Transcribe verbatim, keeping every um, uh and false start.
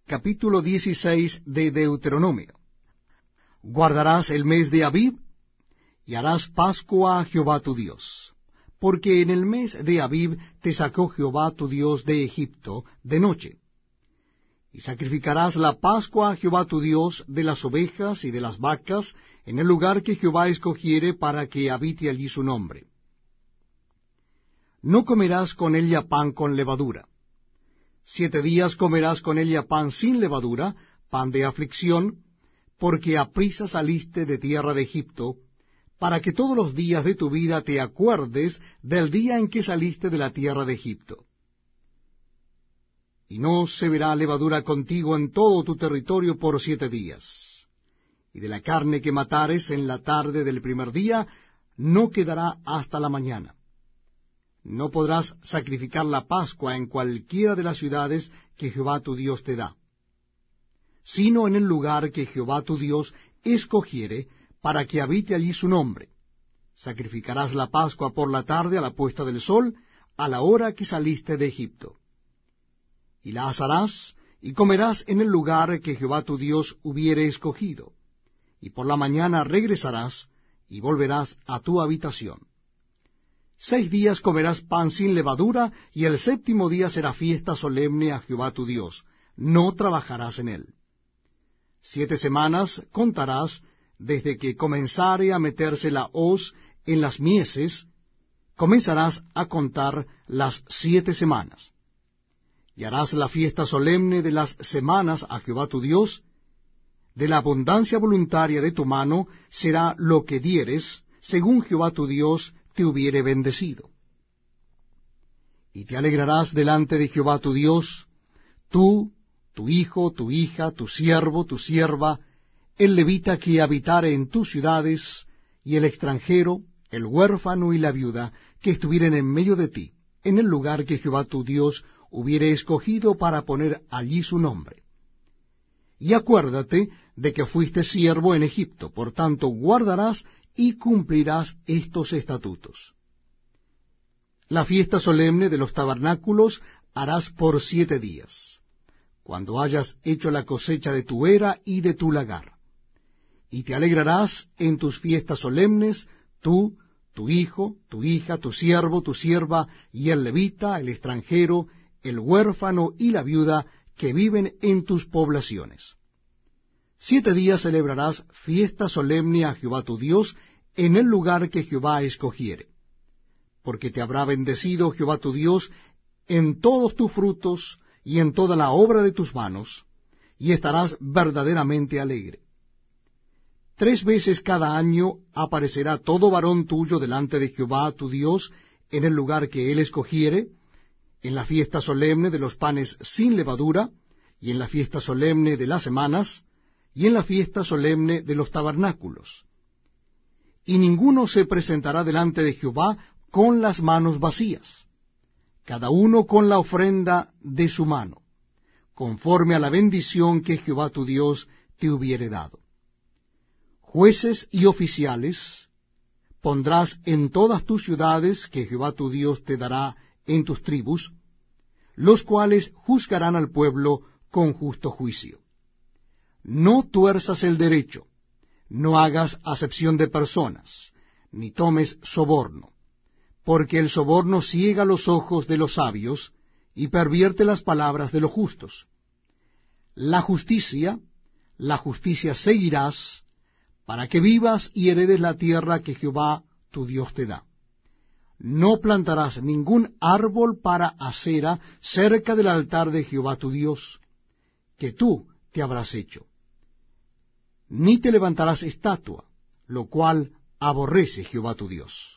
Capítulo dieciséis de Deuteronomio. Guardarás el mes de Abib, y harás Pascua a Jehová tu Dios, porque en el mes de Abib te sacó Jehová tu Dios de Egipto de noche. Y sacrificarás la Pascua a Jehová tu Dios de las ovejas y de las vacas en el lugar que Jehová escogiere para que habite allí su nombre. No comerás con ella pan con levadura. Siete días comerás con ella pan sin levadura, pan de aflicción, porque aprisa saliste de tierra de Egipto, para que todos los días de tu vida te acuerdes del día en que saliste de la tierra de Egipto. Y no se verá levadura contigo en todo tu territorio por siete días. Y de la carne que matares en la tarde del primer día, no quedará hasta la mañana. No podrás sacrificar la Pascua en cualquiera de las ciudades que Jehová tu Dios te da, sino en el lugar que Jehová tu Dios escogiere para que habite allí su nombre. Sacrificarás la Pascua por la tarde a la puesta del sol, a la hora que saliste de Egipto. Y la asarás, y comerás en el lugar que Jehová tu Dios hubiere escogido. Y por la mañana regresarás, y volverás a tu habitación. Seis días comerás pan sin levadura, y el séptimo día será fiesta solemne a Jehová tu Dios. No trabajarás en él. Siete semanas contarás desde que comenzare a meterse la hoz en las mieses, comenzarás a contar las siete semanas. Y harás la fiesta solemne de las semanas a Jehová tu Dios. De la abundancia voluntaria de tu mano será lo que dieres, según Jehová tu Dios te hubiere bendecido. Y te alegrarás delante de Jehová tu Dios, tú, tu hijo, tu hija, tu siervo, tu sierva, el levita que habitare en tus ciudades, y el extranjero, el huérfano y la viuda, que estuvieren en medio de ti, en el lugar que Jehová tu Dios hubiere escogido para poner allí su nombre. Y acuérdate de que fuiste siervo en Egipto, por tanto guardarás y cumplirás estos estatutos. La fiesta solemne de los tabernáculos harás por siete días, cuando hayas hecho la cosecha de tu era y de tu lagar. Y te alegrarás en tus fiestas solemnes, tú, tu hijo, tu hija, tu siervo, tu sierva, y el levita, el extranjero, el huérfano y la viuda que viven en tus poblaciones. Siete días celebrarás fiesta solemne a Jehová tu Dios en el lugar que Jehová escogiere, porque te habrá bendecido Jehová tu Dios en todos tus frutos y en toda la obra de tus manos, y estarás verdaderamente alegre. Tres veces cada año aparecerá todo varón tuyo delante de Jehová tu Dios en el lugar que él escogiere, en la fiesta solemne de los panes sin levadura, y en la fiesta solemne de las semanas, y en la fiesta solemne de los tabernáculos. Y ninguno se presentará delante de Jehová con las manos vacías, cada uno con la ofrenda de su mano, conforme a la bendición que Jehová tu Dios te hubiere dado. Jueces y oficiales pondrás en todas tus ciudades que Jehová tu Dios te dará en tus tribus, los cuales juzgarán al pueblo con justo juicio. No tuerzas el derecho, no hagas acepción de personas, ni tomes soborno, porque el soborno ciega los ojos de los sabios y pervierte las palabras de los justos. La justicia, la justicia seguirás, para que vivas y heredes la tierra que Jehová tu Dios te da. No plantarás ningún árbol para acera cerca del altar de Jehová tu Dios, que tú te habrás hecho. Ni te levantarás estatua, lo cual aborrece Jehová tu Dios.